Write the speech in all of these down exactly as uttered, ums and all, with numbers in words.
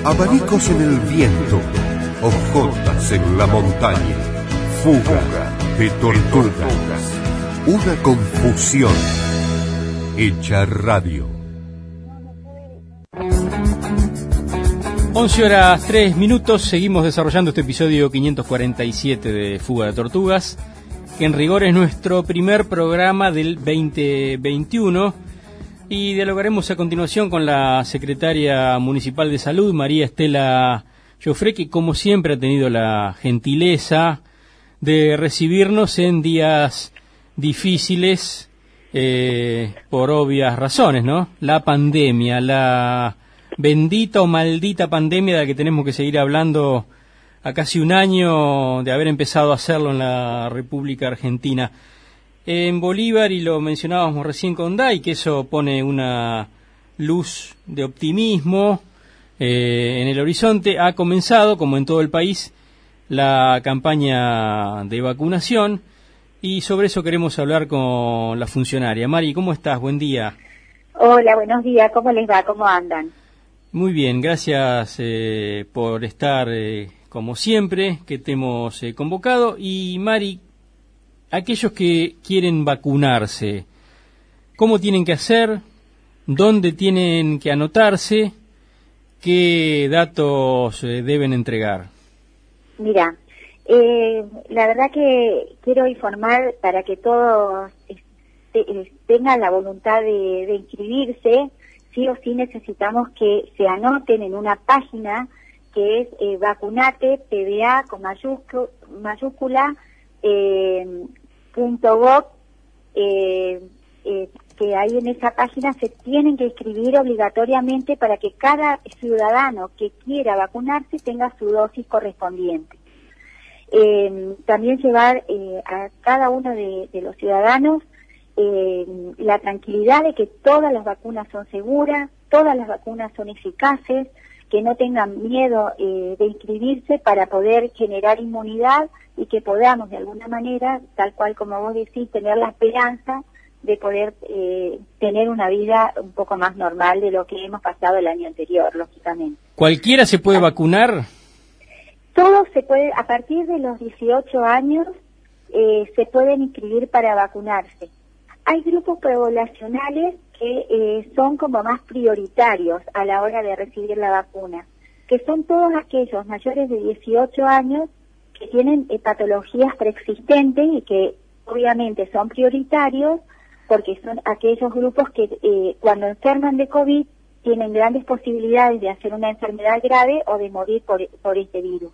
abanicos en el viento, hojotas en la montaña, fuga de tortugas, una confusión hecha radio. once horas tres minutos, seguimos desarrollando este episodio quinientos cuarenta y siete de Fuga de Tortugas, que en rigor es nuestro primer programa del veinte veintiuno, y dialogaremos a continuación con la secretaria municipal de Salud, María Estela Joffre, que como siempre ha tenido la gentileza de recibirnos en días difíciles, eh, por obvias razones, ¿no? La pandemia, la bendita o maldita pandemia de la que tenemos que seguir hablando a casi un año de haber empezado a hacerlo en la República Argentina. En Bolívar, y lo mencionábamos recién con Day, que eso pone una luz de optimismo eh, en el horizonte, ha comenzado, como en todo el país, la campaña de vacunación, y sobre eso queremos hablar con la funcionaria. Mari, ¿cómo estás? Buen día. Hola, buenos días. ¿Cómo les va? ¿Cómo andan? Muy bien, gracias eh, por estar eh, como siempre, que te hemos eh, convocado. Y Mari, aquellos que quieren vacunarse, ¿cómo tienen que hacer? ¿Dónde tienen que anotarse? ¿Qué datos eh, deben entregar? Mira, eh, la verdad que quiero informar para que todos este, tengan la voluntad de, de inscribirse. Sí o sí necesitamos que se anoten en una página que es eh, vacunate, P B A con mayúscula, mayúscula eh, punto gov, eh, eh, que ahí en esa página se tienen que inscribir obligatoriamente para que cada ciudadano que quiera vacunarse tenga su dosis correspondiente. Eh, también llevar eh, a cada uno de, de los ciudadanos Eh, la tranquilidad de que todas las vacunas son seguras, todas las vacunas son eficaces, que no tengan miedo eh, de inscribirse para poder generar inmunidad y que podamos de alguna manera, tal cual como vos decís, tener la esperanza de poder eh, tener una vida un poco más normal de lo que hemos pasado el año anterior, lógicamente. ¿Cualquiera se puede vacunar? Todo se puede, a partir de los dieciocho años eh, se pueden inscribir para vacunarse. Hay grupos poblacionales que eh, son como más prioritarios a la hora de recibir la vacuna, que son todos aquellos mayores de dieciocho años que tienen eh, patologías preexistentes y que obviamente son prioritarios porque son aquellos grupos que eh, cuando enferman de COVID tienen grandes posibilidades de hacer una enfermedad grave o de morir por, por este virus.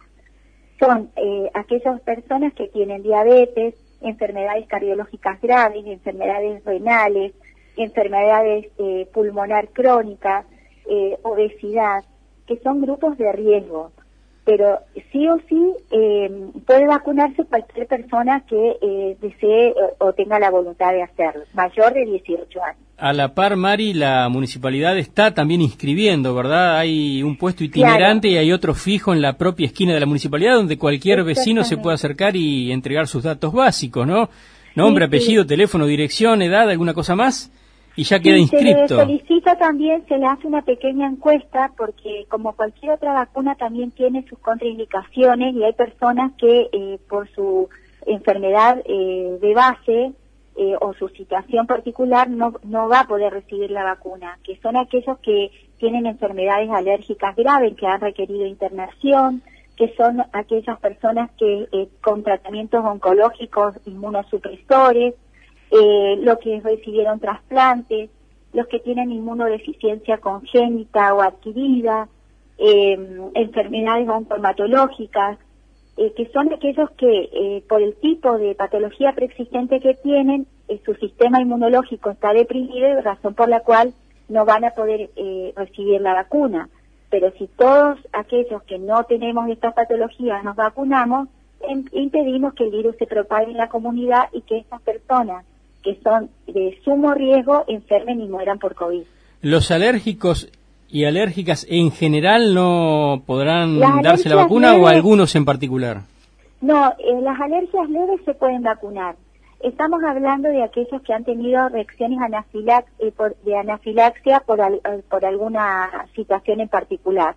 Son eh, aquellas personas que tienen diabetes, enfermedades cardiológicas graves, enfermedades renales, enfermedades eh, pulmonar crónicas, eh, obesidad, que son grupos de riesgo. Pero sí o sí eh, puede vacunarse cualquier persona que eh, desee o, o tenga la voluntad de hacerlo, mayor de dieciocho años. A la par, Mari, la municipalidad está también inscribiendo, ¿verdad? Hay un puesto itinerante, claro, y hay otro fijo en la propia esquina de la municipalidad donde cualquier vecino se puede acercar y entregar sus datos básicos, ¿no? Nombre, sí, apellido, sí, teléfono, dirección, edad, alguna cosa más, y ya queda sí, inscripto. Se le solicita también, se le hace una pequeña encuesta, porque como cualquier otra vacuna también tiene sus contraindicaciones y hay personas que eh, por su enfermedad eh, de base, Eh, o su situación particular no no va a poder recibir la vacuna, que son aquellos que tienen enfermedades alérgicas graves que han requerido internación, que son aquellas personas que eh, con tratamientos oncológicos inmunosupresores, eh, los que recibieron trasplantes, los que tienen inmunodeficiencia congénita o adquirida, eh, enfermedades oncomatológicas, Eh, que son aquellos que eh, por el tipo de patología preexistente que tienen, eh, su sistema inmunológico está deprimido, razón por la cual no van a poder eh, recibir la vacuna. Pero si todos aquellos que no tenemos estas patologías nos vacunamos, em, impedimos que el virus se propague en la comunidad y que estas personas que son de sumo riesgo enfermen y mueran por COVID. Los alérgicos y alérgicas en general no podrán darse la vacuna, leves, o algunos en particular. No, eh, las alergias leves se pueden vacunar. Estamos hablando de aquellos que han tenido reacciones anafilax, eh, por, de anafilaxia por, al, por alguna situación en particular.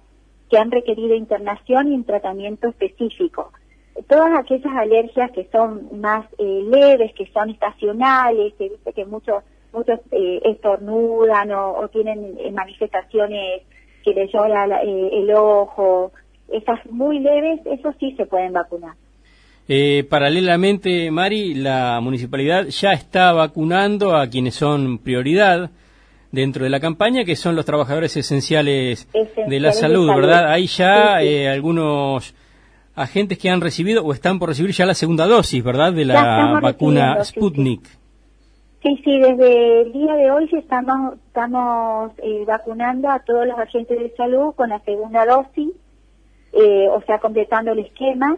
que han requerido internación y un tratamiento específico. Todas aquellas alergias que son más eh, leves, que son estacionales, que viste que muchos muchos eh, estornudan o, o tienen eh, manifestaciones que les llora la, eh, el ojo, esas muy leves, eso sí se pueden vacunar. Eh, paralelamente, Mari, la municipalidad ya está vacunando a quienes son prioridad dentro de la campaña, que son los trabajadores esenciales, esenciales de la salud, de salud. ¿Verdad? Hay ya sí, sí. Eh, algunos agentes que han recibido o están por recibir ya la segunda dosis, ¿verdad?, de la vacuna Sputnik. Sí, sí. sí, sí, desde el día de hoy estamos, estamos eh, vacunando a todos los agentes de salud con la segunda dosis, eh, o sea, completando el esquema.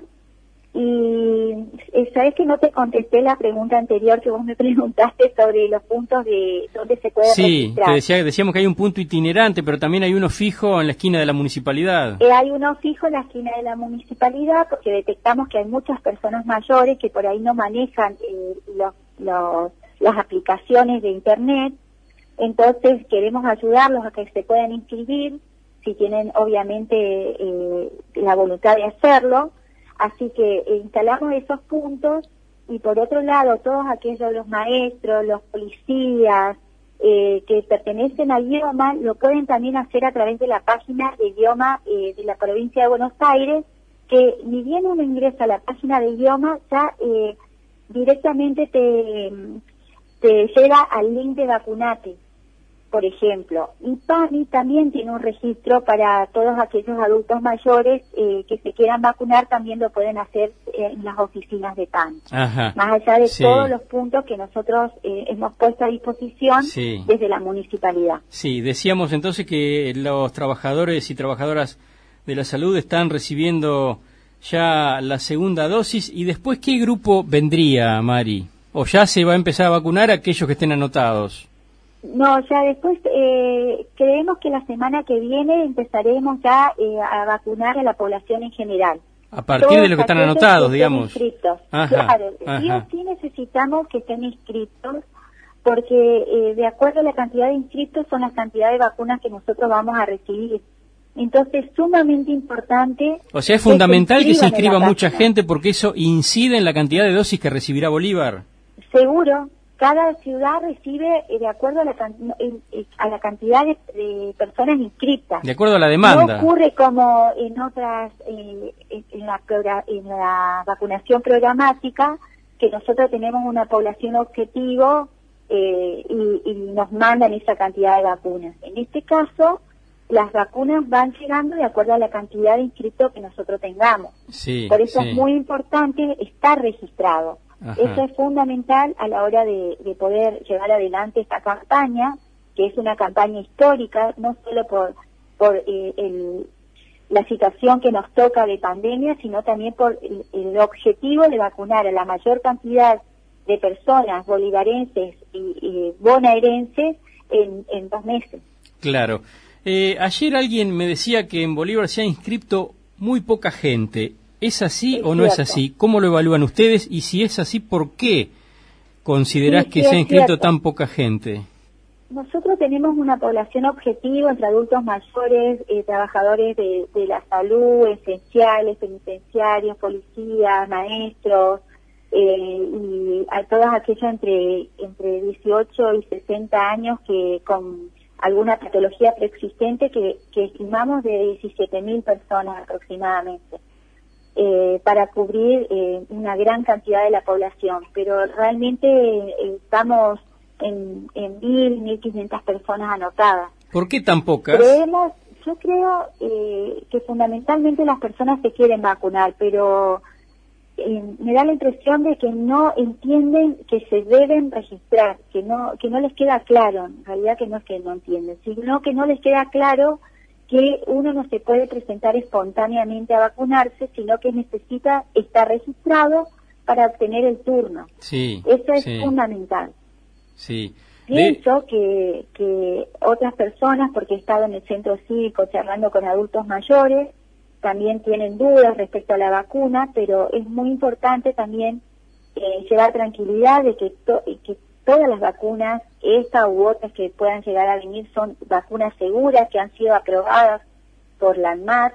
Y eh, sabes que no te contesté la pregunta anterior que vos me preguntaste sobre los puntos de donde se puede sí, registrar. Sí, decía, decíamos que hay un punto itinerante, pero también hay uno fijo en la esquina de la municipalidad. Eh, hay uno fijo en la esquina de la municipalidad porque detectamos que hay muchas personas mayores que por ahí no manejan eh, los, los, las aplicaciones de internet, entonces queremos ayudarlos a que se puedan inscribir, si tienen obviamente eh, la voluntad de hacerlo. Así que eh, instalamos esos puntos y por otro lado todos aquellos, los maestros, los policías eh, que pertenecen a IOMA lo pueden también hacer a través de la página de IOMA eh, de la provincia de Buenos Aires, que ni bien uno ingresa a la página de IOMA ya eh, directamente te, te llega al link de Vacunate, por ejemplo. Y PAMI también tiene un registro para todos aquellos adultos mayores eh, que se quieran vacunar, también lo pueden hacer en las oficinas de PAMI. Ajá. Más allá de sí. todos los puntos que nosotros eh, hemos puesto a disposición sí. desde la municipalidad. Sí, decíamos entonces que los trabajadores y trabajadoras de la salud están recibiendo ya la segunda dosis. ¿Y después qué grupo vendría, Mari? ¿O ya se va a empezar a vacunar a aquellos que estén anotados? No, ya después eh, creemos que la semana que viene empezaremos ya eh, a vacunar a la población en general. A partir Todos de los que están anotados, que digamos. Inscritos. Ajá, claro, ajá. sí o sí necesitamos que estén inscritos porque eh, de acuerdo a la cantidad de inscritos son las cantidades de vacunas que nosotros vamos a recibir. Entonces, sumamente importante... O sea, es fundamental que se inscriba mucha gente porque eso incide en la cantidad de dosis que recibirá Bolívar. Seguro. Cada ciudad recibe eh, de acuerdo a la, a la cantidad de, de personas inscritas. De acuerdo a la demanda. No ocurre como en otras, eh, en, la, en la vacunación programática, que nosotros tenemos una población objetivo eh, y, y nos mandan esa cantidad de vacunas. En este caso, las vacunas van llegando de acuerdo a la cantidad de inscritos que nosotros tengamos. Sí, Por eso sí. es muy importante estar registrado. Ajá. Eso es fundamental a la hora de, de poder llevar adelante esta campaña, que es una campaña histórica, no solo por, por eh, el, la situación que nos toca de pandemia, sino también por el, el objetivo de vacunar a la mayor cantidad de personas bolivarenses y, y bonaerenses en, en dos meses. Claro. Eh, ayer alguien me decía que en Bolívar se ha inscrito muy poca gente. ¿Es así es o no cierto. es así? ¿Cómo lo evalúan ustedes? Y si es así, ¿por qué considerás sí, que sí, se ha inscrito cierto. tan poca gente? Nosotros tenemos una población objetivo entre adultos mayores, eh, trabajadores de, de la salud, esenciales, penitenciarios, policías, maestros, eh, y a todas aquellas entre, entre dieciocho y sesenta años que con alguna patología preexistente que, que estimamos de diecisiete mil personas aproximadamente. Eh, para cubrir eh, una gran cantidad de la población, pero realmente eh, estamos en, en mil, mil quinientas personas anotadas. ¿Por qué tan pocas? Creemos, yo creo eh, que fundamentalmente las personas se quieren vacunar, pero eh, me da la impresión de que no entienden que se deben registrar, que no, que no les queda claro, en realidad que no es que no entienden, sino que no les queda claro que uno no se puede presentar espontáneamente a vacunarse, sino que necesita estar registrado para obtener el turno. Sí, Eso es sí. fundamental. Sí. Pienso De... que, que otras personas, porque he estado en el centro cívico charlando con adultos mayores, también tienen dudas respecto a la vacuna, pero es muy importante también eh, llevar tranquilidad de que, to que todas las vacunas, esta u otras que puedan llegar a venir, son vacunas seguras que han sido aprobadas por la ANMAT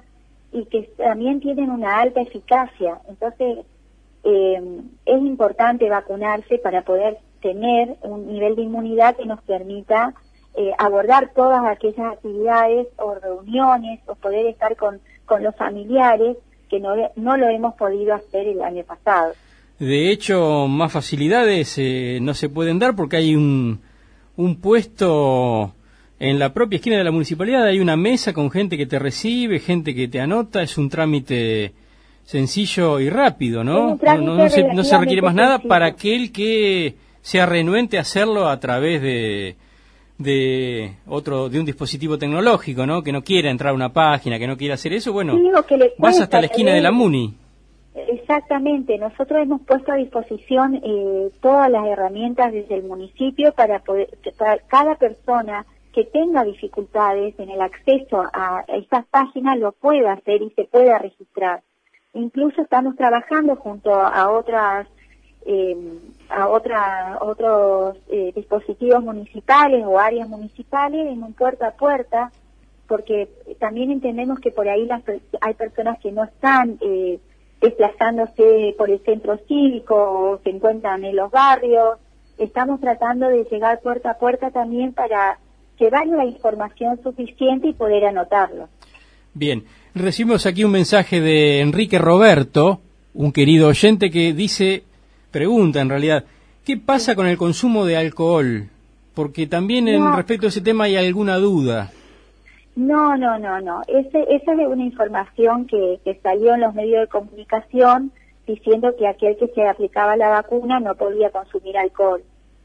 y que también tienen una alta eficacia. Entonces, eh, es importante vacunarse para poder tener un nivel de inmunidad que nos permita eh, abordar todas aquellas actividades o reuniones o poder estar con, con los familiares que no, no lo hemos podido hacer el año pasado. De hecho, más facilidades eh, no se pueden dar porque hay un, un puesto en la propia esquina de la municipalidad, hay una mesa con gente que te recibe, gente que te anota, es un trámite sencillo y rápido, ¿no? No, no, no, se, no se requiere más nada para aquel que sea renuente a hacerlo a través de de otro de un dispositivo tecnológico, ¿no? Que no quiera entrar a una página, que no quiera hacer eso, bueno, vas hasta la esquina de la Muni. Exactamente, nosotros hemos puesto a disposición eh, todas las herramientas desde el municipio para poder, para cada persona que tenga dificultades en el acceso a estas páginas lo pueda hacer y se pueda registrar. Incluso estamos trabajando junto a otras eh, a otra, otros eh, dispositivos municipales o áreas municipales en un puerta a puerta, porque también entendemos que por ahí las, hay personas que no están eh, desplazándose por el centro cívico o se encuentran en los barrios. Estamos tratando de llegar puerta a puerta también para llevar la información suficiente y poder anotarlo. Bien, recibimos aquí un mensaje de Enrique Roberto, un querido oyente que dice, pregunta en realidad, ¿qué pasa con el consumo de alcohol? Porque también no. en respecto a ese tema hay alguna duda. No, no, no, no. Ese, esa es una información que, que salió en los medios de comunicación diciendo que aquel que se aplicaba la vacuna no podía consumir alcohol.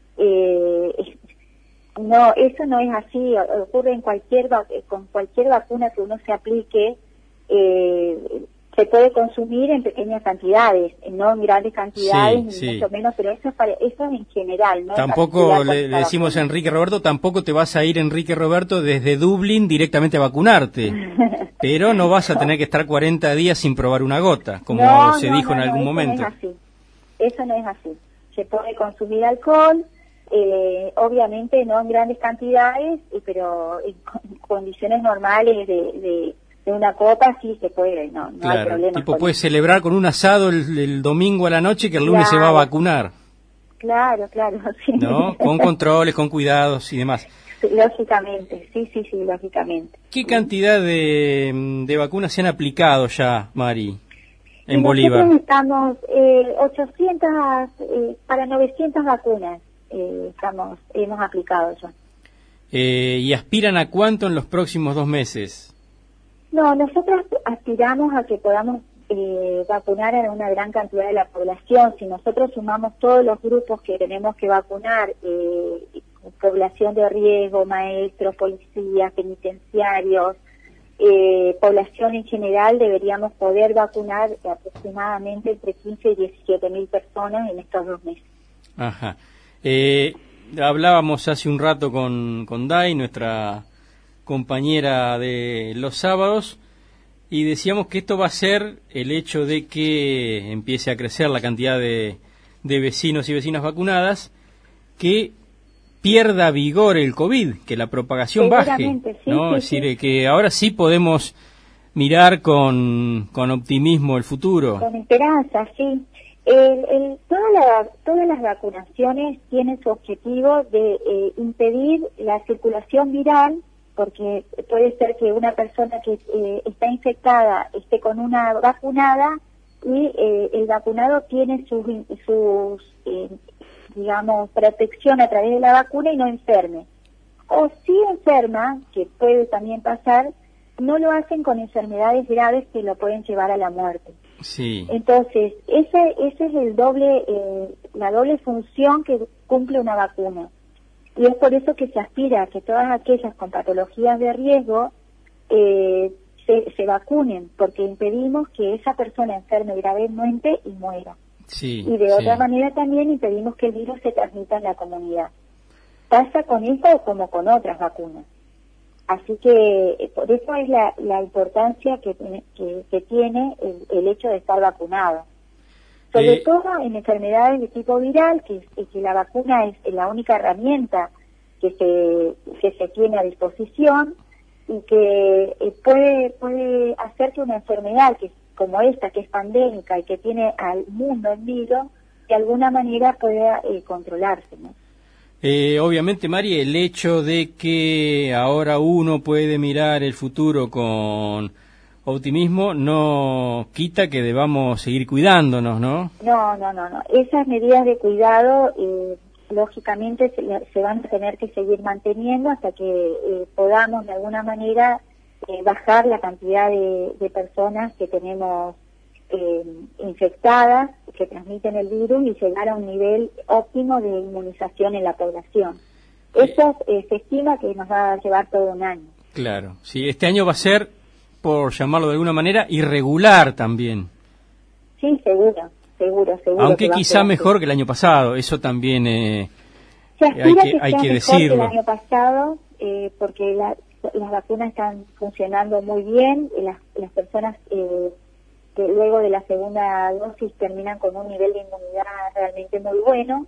Eh, no, eso no es así. Ocurre en cualquier con cualquier vacuna que uno se aplique. Eh, se puede consumir en pequeñas cantidades, no en grandes cantidades, sí, ni sí. mucho menos, pero eso es, para, eso es en general. ¿no? Tampoco le, le decimos a Enrique Roberto, tampoco te vas a ir, Enrique Roberto, desde Dublín directamente a vacunarte, pero no vas a tener que estar cuarenta días sin probar una gota, como no, se no, dijo no, en algún no, momento. No es así. Eso no es así. Se puede consumir alcohol, eh, obviamente no en grandes cantidades, pero en condiciones normales de... de de una copa sí se puede, no, no claro, hay problema. Tipo puede celebrar con un asado el, el domingo a la noche que el lunes claro, se va a vacunar. Claro, claro, sí. ¿No? Con controles, con cuidados y demás. Sí, lógicamente, sí, sí, sí, lógicamente. ¿Qué cantidad de, de vacunas se han aplicado ya, Mari, en y Bolívar? Nosotros estamos eh, ochocientas, eh, para novecientas vacunas eh, estamos, hemos aplicado ya. Eh, ¿Y aspiran a cuánto en los próximos dos meses? No, nosotros aspiramos a que podamos eh, vacunar a una gran cantidad de la población. Si nosotros sumamos todos los grupos que tenemos que vacunar, eh, población de riesgo, maestros, policías, penitenciarios, eh, población en general, deberíamos poder vacunar aproximadamente entre quince y diecisiete mil personas en estos dos meses. Ajá. Eh, hablábamos hace un rato con, con Dai, nuestra compañera de los sábados, y decíamos que esto va a ser el hecho de que empiece a crecer la cantidad de, de vecinos y vecinas vacunadas, que pierda vigor el COVID, que la propagación baje, sí, ¿no? Sí, es decir, sí. que ahora sí podemos mirar con, con optimismo el futuro. Con esperanza, sí. El, el, toda la, todas las vacunaciones tienen su objetivo de eh, impedir la circulación viral, porque puede ser que una persona que eh, está infectada esté con una vacunada y eh, el vacunado tiene sus, sus eh, digamos, protección a través de la vacuna y no enferme. O si enferma, que puede también pasar, no lo hacen con enfermedades graves que lo pueden llevar a la muerte. Sí. Entonces, ese, ese es el doble, eh, la doble función que cumple una vacuna. Y es por eso que se aspira a que todas aquellas con patologías de riesgo eh, se, se vacunen, porque impedimos que esa persona enferme gravemente y muera. Sí, y de sí. otra manera también impedimos que el virus se transmita en la comunidad. Pasa con esta como con otras vacunas. Así que por eso es la, la importancia que, que, que tiene el, el hecho de estar vacunado. Sobre eh, todo en enfermedades de tipo viral, que, que la vacuna es la única herramienta que se, que se tiene a disposición, y que eh, puede puede hacer que una enfermedad que como esta, que es pandémica y que tiene al mundo en vilo, de alguna manera pueda eh, controlarse, ¿no? Eh, obviamente, Mari, el hecho de que ahora uno puede mirar el futuro con optimismo no quita que debamos seguir cuidándonos, ¿no? No, no, no, no. Esas medidas de cuidado, eh, lógicamente, se, se van a tener que seguir manteniendo hasta que eh, podamos, de alguna manera, eh, bajar la cantidad de, de personas que tenemos eh, infectadas, que transmiten el virus, y llegar a un nivel óptimo de inmunización en la población. Eso eh, se estima que nos va a llevar todo un año. Claro, sí, este año va a ser, por llamarlo de alguna manera, irregular también. Sí, seguro, seguro, seguro. Aunque quizá mejor que el año pasado, eso también eh, se hay que, que hay sea que mejor decirlo. Que el año pasado, eh, porque la, las vacunas están funcionando muy bien, y las, las personas eh, que luego de la segunda dosis terminan con un nivel de inmunidad realmente muy bueno,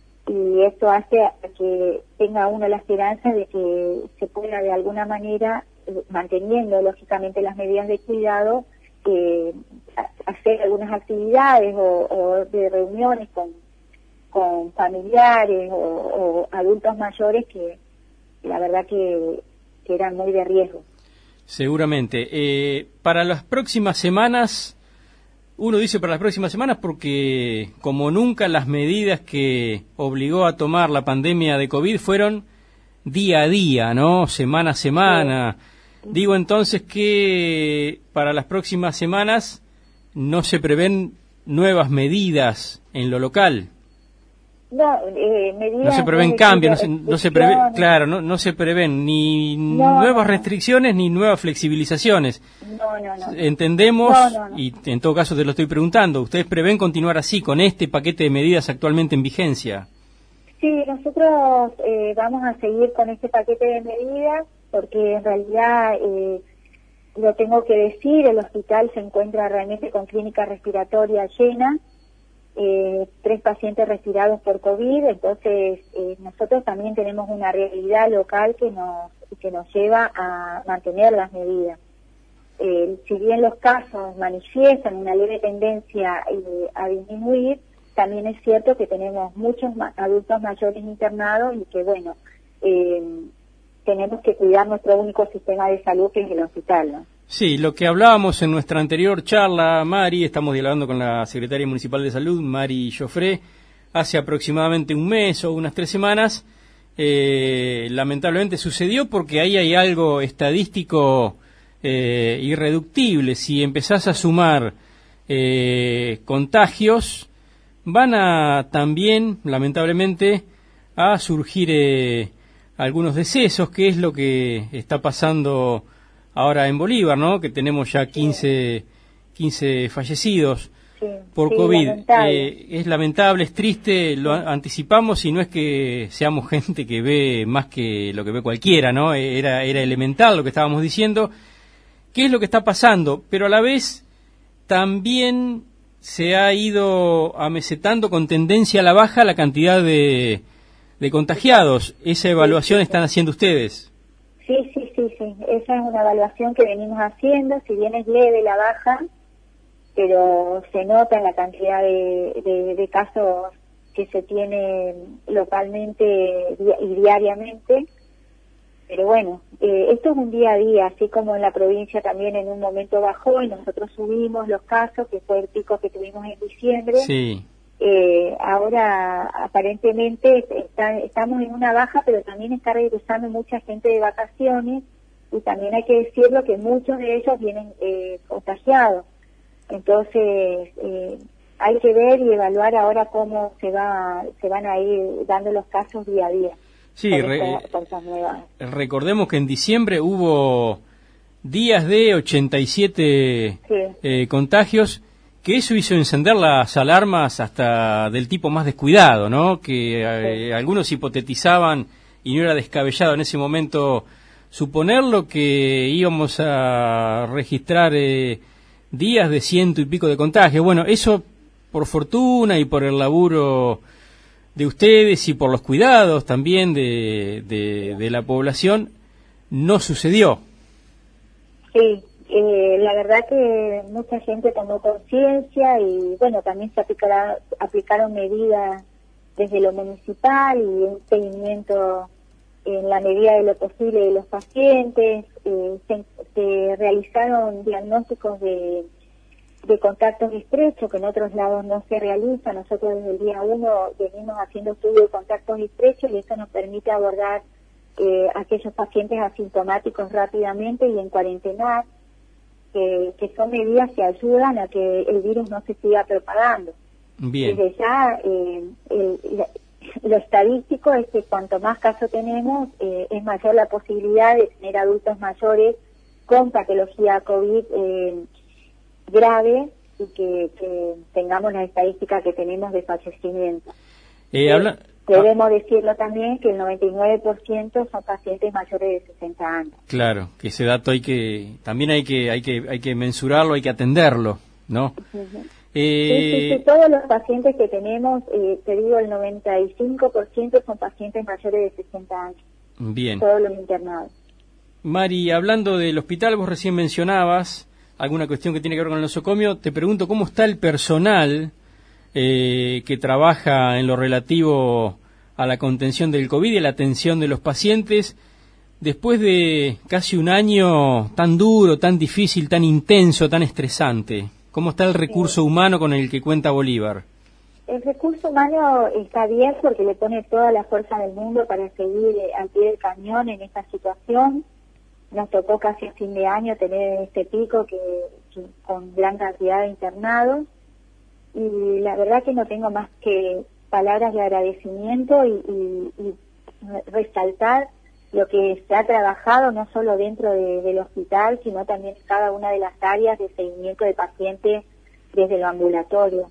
y esto hace a que tenga uno la esperanza de que se pueda de alguna manera, manteniendo lógicamente las medidas de cuidado, eh, hacer algunas actividades o, o de reuniones con, con familiares o, o adultos mayores que la verdad que, que eran muy de riesgo. Seguramente. Eh, para las próximas semanas, uno dice para las próximas semanas porque como nunca las medidas que obligó a tomar la pandemia de COVID fueron día a día, ¿no? Semana a semana. Sí. Digo entonces que para las próximas semanas no se prevén nuevas medidas en lo local. No, eh, medidas no se prevén cambios, no se, no se prevé, claro, no, no se prevén ni no, nuevas no. restricciones ni nuevas flexibilizaciones. No, no, no. Entendemos, no, no, no. y en todo caso te lo estoy preguntando, ¿ustedes prevén continuar así con este paquete de medidas actualmente en vigencia? Sí, nosotros eh, vamos a seguir con este paquete de medidas porque en realidad, eh, lo tengo que decir, el hospital se encuentra realmente con clínica respiratoria llena, eh, tres pacientes respirados por COVID, entonces eh, nosotros también tenemos una realidad local que nos, que nos lleva a mantener las medidas. Eh, si bien los casos manifiestan una leve tendencia eh, a disminuir, también es cierto que tenemos muchos ma- adultos mayores internados y que, bueno, eh, tenemos que cuidar nuestro único sistema de salud, que es el hospital, ¿no? Sí, lo que hablábamos en nuestra anterior charla, Mari, estamos dialogando con la secretaria municipal de salud, Mari Joffre, hace aproximadamente un mes o unas tres semanas, eh, lamentablemente sucedió porque ahí hay algo estadístico eh, irreductible. Si empezás a sumar eh, contagios, van a también, lamentablemente, a surgir eh, algunos decesos, que es lo que está pasando ahora en Bolívar, ¿no? Que tenemos ya quince, quince fallecidos sí, por sí, COVID. Lamentable. Eh, es lamentable, es triste, lo sí. anticipamos, y no es que seamos gente que ve más que lo que ve cualquiera, ¿no? Era, era elemental lo que estábamos diciendo. ¿Qué es lo que está pasando? Pero a la vez también se ha ido amesetando con tendencia a la baja la cantidad de, de contagiados. ¿Esa evaluación sí, sí, están haciendo ustedes? Sí, sí, sí, sí. Esa es una evaluación que venimos haciendo, si bien es leve la baja, pero se nota en la cantidad de, de, de casos que se tiene localmente y diariamente. Pero bueno, eh, esto es un día a día, así como en la provincia también en un momento bajó y nosotros subimos los casos, que fue el pico que tuvimos en diciembre. Sí. Eh, ahora aparentemente está, estamos en una baja, pero también está regresando mucha gente de vacaciones, y también hay que decirlo que muchos de ellos vienen eh, contagiados. Entonces eh, hay que ver y evaluar ahora cómo se va se van a ir dando los casos día a día. Sí, re recordemos que en diciembre hubo días de ochenta y siete sí. eh, contagios, que eso hizo encender las alarmas hasta del tipo más descuidado, ¿no? Que eh, sí. algunos hipotetizaban, y no era descabellado en ese momento suponerlo, que íbamos a registrar eh, días de ciento y pico de contagios. Bueno, eso por fortuna y por el laburo de ustedes y por los cuidados también de, de, de la población no sucedió. Sí, eh, la verdad que mucha gente tomó conciencia y bueno, también se aplicará, aplicaron medidas desde lo municipal y un seguimiento en la medida de lo posible de los pacientes. Eh, se, se realizaron diagnósticos de, de contactos estrechos que en otros lados no se realizan. Nosotros desde el día uno venimos haciendo estudios de contactos estrechos y eso nos permite abordar eh, aquellos pacientes asintomáticos rápidamente y en cuarentena, que, que son medidas que ayudan a que el virus no se siga propagando. Bien. Desde ya, eh, el, lo estadístico es que cuanto más casos tenemos, eh, es mayor la posibilidad de tener adultos mayores con patología COVID eh, grave y que, que tengamos la estadística que tenemos de fallecimiento. Eh, eh, habla... Debemos decirlo también que el noventa y nueve por ciento son pacientes mayores de sesenta años. Claro, que ese dato hay que también hay que hay que hay que mensurarlo, hay que atenderlo, ¿no? Uh-huh. eh... sí, sí, sí, todos los pacientes que tenemos, eh, te digo, el noventa y cinco por ciento son pacientes mayores de sesenta años. Bien. Todos los internados. Mari, hablando del hospital, vos recién mencionabas alguna cuestión que tiene que ver con el nosocomio. Te pregunto cómo está el personal eh, que trabaja en lo relativo a la contención del COVID y a la atención de los pacientes después de casi un año tan duro, tan difícil, tan intenso, tan estresante. ¿Cómo está el recurso humano con el que cuenta Bolívar? El recurso humano está bien porque le pone toda la fuerza del mundo para seguir al pie del cañón en esta situación. Nos tocó casi a fin de año tener este pico que, que con gran cantidad de internados y la verdad que no tengo más que palabras de agradecimiento y, y, y resaltar lo que se ha trabajado no solo dentro de, del hospital, sino también en cada una de las áreas de seguimiento de pacientes desde lo ambulatorio.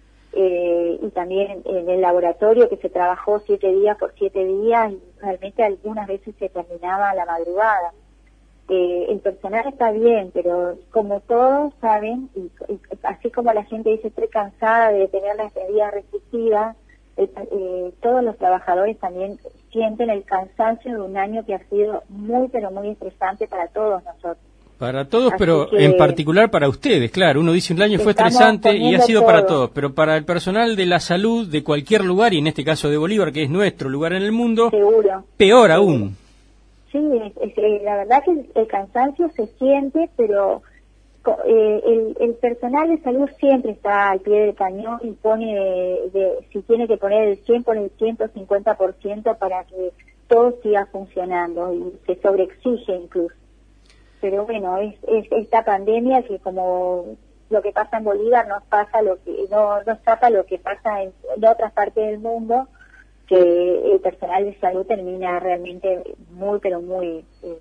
Eh, y también en el laboratorio que se trabajó siete días por siete días y realmente algunas veces se terminaba a la madrugada. Eh, el personal está bien, pero como todos saben, y, y así como la gente dice estoy cansada de tener las medidas restrictivas, el, eh, todos los trabajadores también sienten el cansancio de un año que ha sido muy pero muy estresante para todos nosotros. Para todos, Así pero que en particular para ustedes, claro. Uno dice un año fue estresante y ha sido todo para todos, pero para el personal de la salud de cualquier lugar, y en este caso de Bolívar, que es nuestro lugar en el mundo, seguro, peor sí. aún. Sí, es, es, la verdad que el, el cansancio se siente, pero eh, el, el personal de salud siempre está al pie del cañón y pone, de, de, si tiene que poner el cien, pone el ciento cincuenta por ciento para que todo siga funcionando y se sobreexige incluso. Pero bueno, es, es esta pandemia que como lo que pasa en Bolívar nos pasa lo que no nos tapa lo que pasa en, en otras partes del mundo, que el personal de salud termina realmente muy pero muy eh,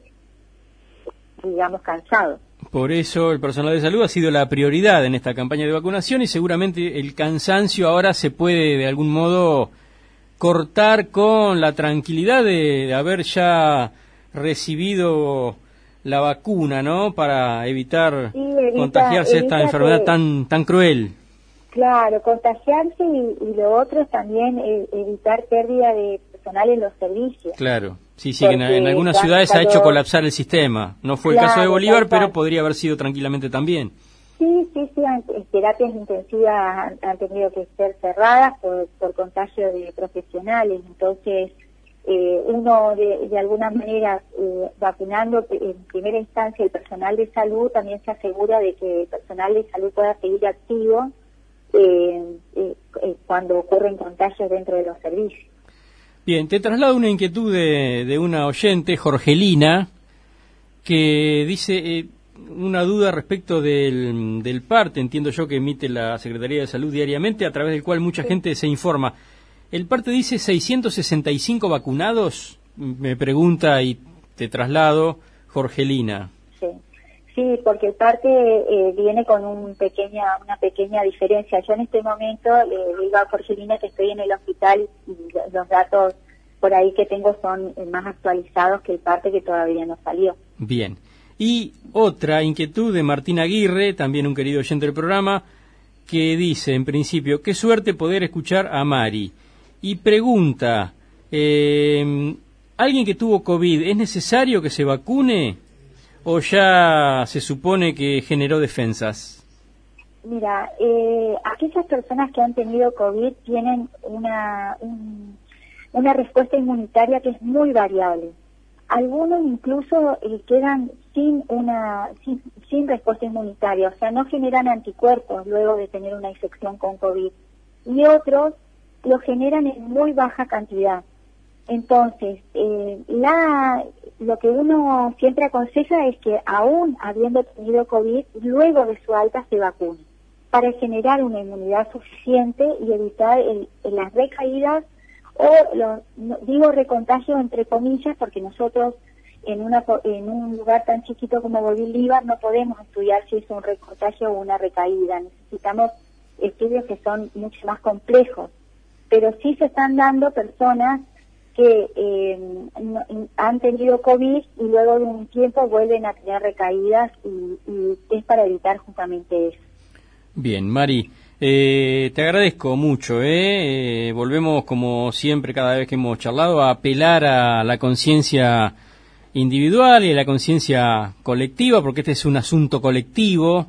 digamos cansado. Por eso el personal de salud ha sido la prioridad en esta campaña de vacunación y seguramente el cansancio ahora se puede de algún modo cortar con la tranquilidad de, de haber ya recibido la vacuna, ¿no? Para evitar sí, evita, contagiarse evita esta enfermedad que, tan tan cruel. Claro, contagiarse y, y lo otro es también eh, evitar pérdida de personal en los servicios. Claro, sí, sí, que en, en algunas ciudades cuando, ha hecho colapsar el sistema. No fue claro, el caso de Bolívar, pero podría haber sido tranquilamente también. Sí, sí, sí, terapias intensivas han, han tenido que ser cerradas por, por contagio de profesionales, entonces Eh, uno de, de alguna manera eh, vacunando en primera instancia el personal de salud también se asegura de que el personal de salud pueda seguir activo eh, eh, eh, cuando ocurren contagios dentro de los servicios. Bien, te traslado una inquietud de, de una oyente, Jorgelina, que dice eh, una duda respecto del, del parte, entiendo yo que emite la Secretaría de Salud diariamente, a través del cual mucha sí. gente se informa. El parte dice seiscientos sesenta y cinco vacunados, me pregunta y te traslado, Jorgelina. Sí, sí, porque el parte eh, viene con un pequeña, una pequeña diferencia. Yo en este momento le digo a Jorgelina que estoy en el hospital y los datos por ahí que tengo son más actualizados que el parte que todavía no salió. Bien. Y otra inquietud de Martín Aguirre, también un querido oyente del programa, que dice, en principio, qué suerte poder escuchar a Mari. Y pregunta, eh, ¿alguien que tuvo COVID, es necesario que se vacune? o ya se supone que generó defensas? Mira, eh, aquellas personas que han tenido COVID tienen una, un, una respuesta inmunitaria que es muy variable. Algunos incluso eh, quedan sin una sin, sin respuesta inmunitaria, o sea, no generan anticuerpos luego de tener una infección con COVID. Y otros lo generan en muy baja cantidad. Entonces, eh, la, lo que uno siempre aconseja es que aún habiendo tenido COVID, luego de su alta se vacune, para generar una inmunidad suficiente y evitar el, el, las recaídas o, lo, no, digo recontagio entre comillas, porque nosotros en, una, en un lugar tan chiquito como Bolívar no podemos estudiar si es un recontagio o una recaída. Necesitamos estudios que son mucho más complejos, pero sí se están dando personas que eh, no, han tenido COVID y luego de un tiempo vuelven a tener recaídas y, y es para evitar justamente eso. Bien, Mari, eh, te agradezco mucho. ¿eh? Eh, volvemos, como siempre, cada vez que hemos charlado, a apelar a la conciencia individual y a la conciencia colectiva, porque este es un asunto colectivo.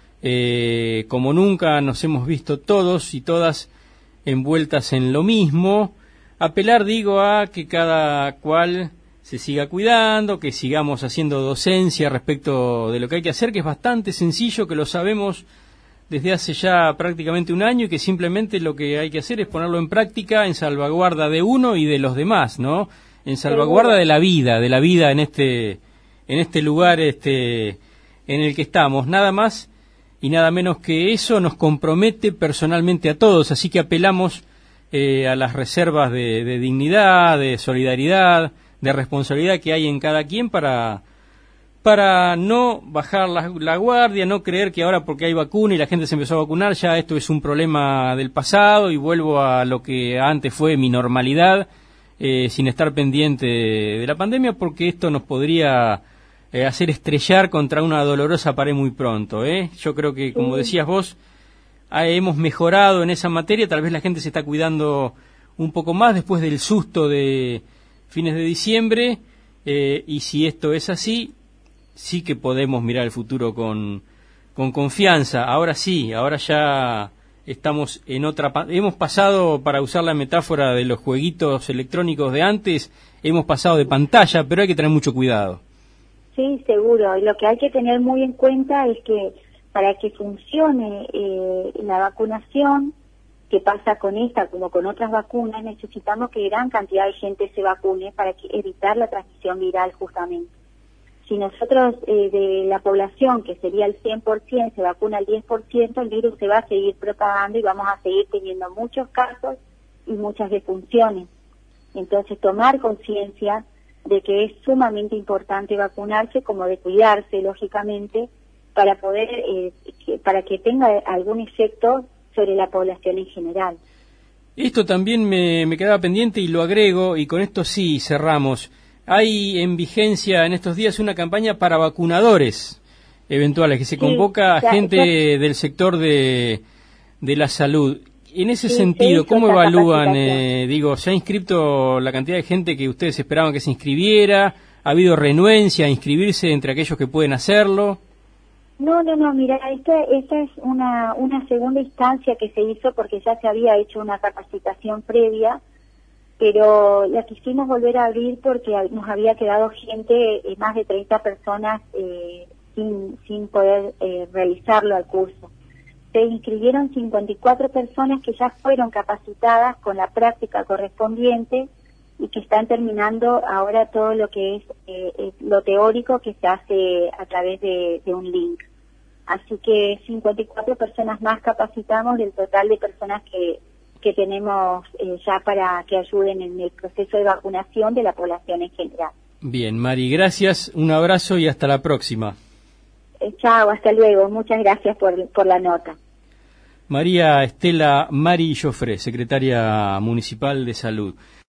Eh, como nunca nos hemos visto todos y todas envueltas en lo mismo. Apelar, digo, a que cada cual se siga cuidando, que sigamos haciendo docencia respecto de lo que hay que hacer, que es bastante sencillo, que lo sabemos desde hace ya prácticamente un año y que simplemente lo que hay que hacer es ponerlo en práctica en salvaguarda de uno y de los demás, ¿no? En salvaguarda de la vida, de la vida en este en este lugar este en el que estamos, nada más y nada menos que eso nos compromete personalmente a todos, así que apelamos eh, a las reservas de, de dignidad, de solidaridad, de responsabilidad que hay en cada quien para para no bajar la, la guardia, no creer que ahora porque hay vacuna y la gente se empezó a vacunar, ya esto es un problema del pasado y vuelvo a lo que antes fue mi normalidad, eh, sin estar pendiente de, de la pandemia, porque esto nos podría eh, hacer estrellar contra una dolorosa pared muy pronto. ¿eh? Yo creo que, como decías vos, ah, hemos mejorado en esa materia, tal vez la gente se está cuidando un poco más después del susto de fines de diciembre, eh, y si esto es así, sí que podemos mirar el futuro con, con confianza. Ahora sí, ahora ya estamos en otra... Hemos pasado, para usar la metáfora de los jueguitos electrónicos de antes, hemos pasado de pantalla, pero hay que tener mucho cuidado. Sí, seguro. Y lo que hay que tener muy en cuenta es que para que funcione eh, la vacunación, que pasa con esta como con otras vacunas, necesitamos que gran cantidad de gente se vacune para que, evitar la transmisión viral justamente. Si nosotros eh, de la población, que sería el cien por ciento, se vacuna el diez por ciento, el virus se va a seguir propagando y vamos a seguir teniendo muchos casos y muchas defunciones. Entonces, tomar conciencia de que es sumamente importante vacunarse, como de cuidarse, lógicamente, para poder, eh, que, para que tenga algún efecto sobre la población en general. Esto también me, me quedaba pendiente y lo agrego, y con esto sí cerramos. Hay en vigencia en estos días una campaña para vacunadores eventuales, que se convoca sí, a gente ya, del sector de, de la salud. En ese sí, sentido, ¿cómo evalúan, eh, digo, se ha inscrito la cantidad de gente que ustedes esperaban que se inscribiera? ¿Ha habido renuencia a inscribirse entre aquellos que pueden hacerlo? No, no, no, mira, esta, esta es una, una segunda instancia que se hizo porque ya se había hecho una capacitación previa, pero la quisimos volver a abrir porque nos había quedado gente, eh, más de treinta personas, eh, sin, sin poder eh, realizarlo al curso. Se inscribieron cincuenta y cuatro personas que ya fueron capacitadas con la práctica correspondiente y que están terminando ahora todo lo que es eh, lo teórico que se hace a través de, de un link. Así que cincuenta y cuatro personas más capacitamos del total de personas que que tenemos eh, ya para que ayuden en el proceso de vacunación de la población en general. Bien, Mari, gracias, un abrazo y hasta la próxima. Eh, chao, hasta luego, muchas gracias por, por la nota. María Estela Mari Joffre, secretaria municipal de Salud.